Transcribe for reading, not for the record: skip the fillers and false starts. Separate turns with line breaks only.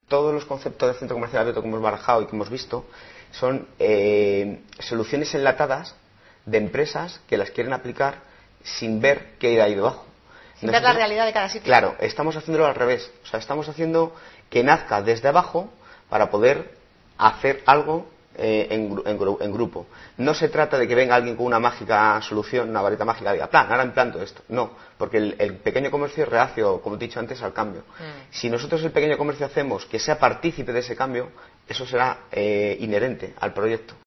todos los conceptos de centro comercial abierto que hemos barajado y que hemos visto son soluciones enlatadas de empresas que las quieren aplicar sin ver qué hay ahí debajo.
Sin ver la realidad de cada sitio.
Claro, estamos haciéndolo al revés. O sea, estamos haciendo que nazca desde abajo para poder hacer algo en grupo. No se trata de que venga alguien con una mágica solución, una varita mágica, y diga, plan, ahora implanto esto. No, porque el pequeño comercio es reacio, como te he dicho antes, al cambio. Si nosotros el pequeño comercio hacemos que sea partícipe de ese cambio, eso será inherente al proyecto.